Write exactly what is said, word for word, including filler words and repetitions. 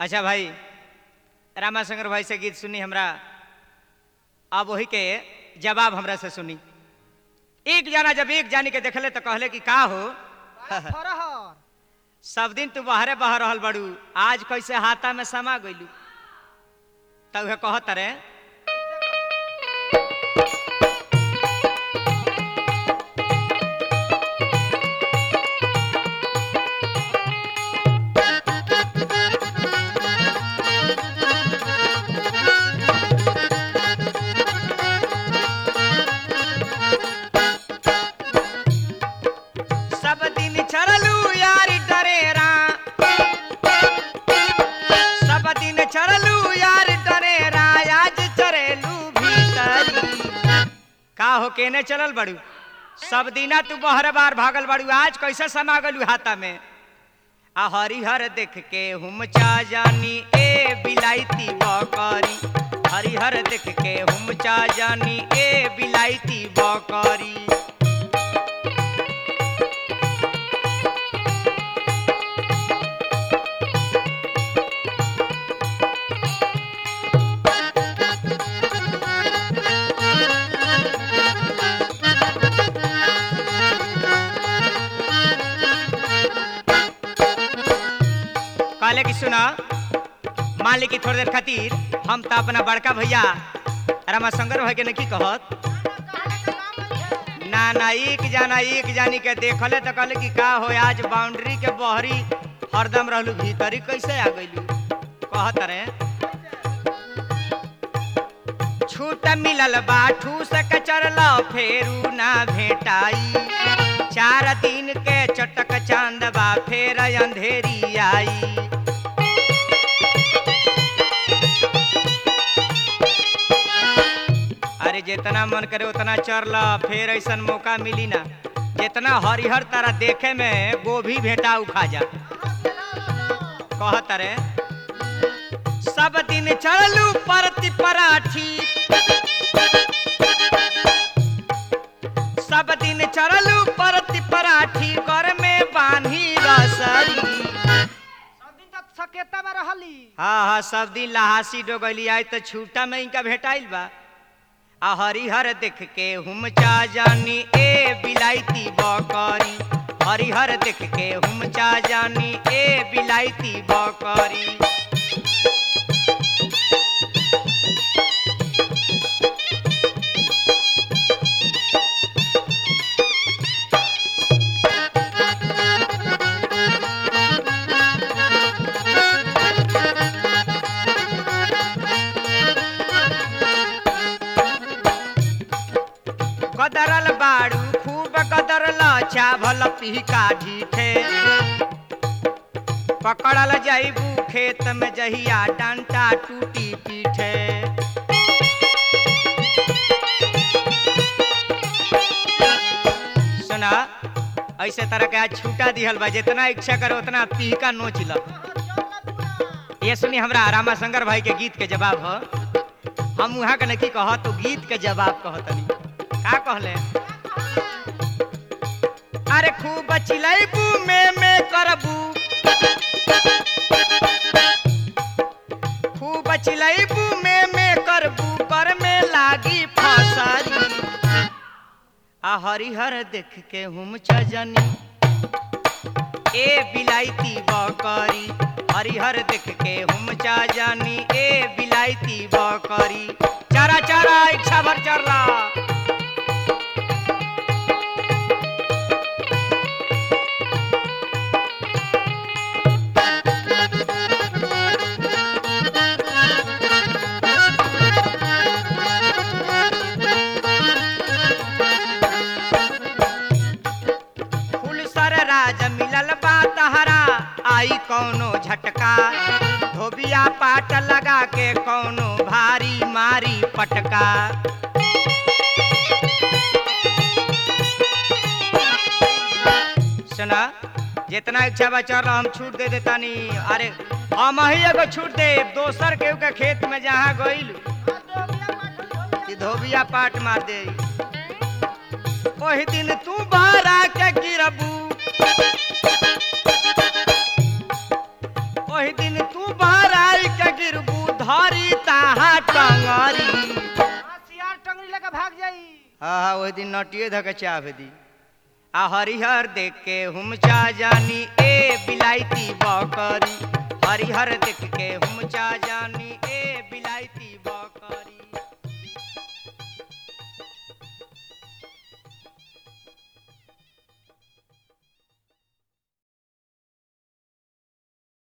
अच्छा भाई रामाशंकर भाई से गीत सुनी हमरा, अब वही के जवाब हमरा से सुनी। एक जाना जब एक जानी के देखले तो कहले कि का हो सब दिन तू बाहरे बाहर रहल बड़ू, आज कैसे हाथा में समा गइलू? तब वह कहत रे हो केने चलल बड़ू, सब दिना तू बहर बार भागल बड़ू, आज कैसे समा गलू हाथा में? आ हरिहर देख के हम चा जानी ए बिलाईती बकरी, हरिहर देख के हम चा जानी ए बिलाईती बकरी। कहले कि सुना मान ली कि थोड़ी देर खातिर हम तो अपना बड़का भैया रामाशंकर भाई के नहीं कहत ना ना एक जाना एक जानी के देखले तो कहले कि का हो आज बाउंड्री के बहरी हरदम रहलू, भीतरी कैसे आ गइलू? कहत रे छूट मिलल बा ठूस के चरल फेरू ना भेटाई, चार दिन के चटक चांद बा फेर अंधेरी आई। अरे जितना मन करे उतना चर ला, फिर ऐसा मौका मिली ना, जितना हरिहर तारा देखे में गोभी भेटा उखा जा। कहत रे सब दिन चललू परती पराठी, सब दिन चललू परती पराठी, कर में बांधी रसरी। सब दिन तक सकेता में रहली। हाँ हाँ सब दिन लहासी डोगली, आई तो छूटा में इनका भेटाइल बा। आ हरिहर देख के हम चा जानी ए बिलाईती बकरी, हरिहर देख के हम चा जानी ए बिलाईती बकरी। गदरल बाड़ू खूब गदरल चावल पीका ढीठे, पकड़ल जाइबू खेत में जहिया डंटा टूटी पीठे। सुना ऐसे तरह के आज छूटा दिहल बा, जितना इच्छा करो उतना पीका नोच ल। ये सुनी हमरा रामाशंकर भाई के गीत के जवाब हो, हम वहाँ के नहीं कह तो गीत के जवाब कहतनी। का कहले अरे खूब चिलैबू में में करबू, खूब चिलैबू में में करबू, कर में लागी फसरी। आ हरिहर देख के हम चजनी ए बिलाईती बकरी, हरिहर देख के हम चा जानी ए बिलाईती बकरी। चारा चारा इच्छा भर चरला। आई कौनो झटका, धोबिया पाट लगा के कौनो भारी मारी पटका। सुना जितना इच्छा बा चल हम छूट दे देता नहीं। अरे हम ही एगो छूट दे, दोसर केहू के खेत में जहाँ गइल धोबिया पाट मार दे। ओही दिन तू बाहर आके गिरबू, ओही दिन तू बाहर हाँ वही दिन नटिए धके चाभ दी आ हरिहर देख के हम चा जानी ए बिलायती बकरी हरिहर देख के हम चा जानी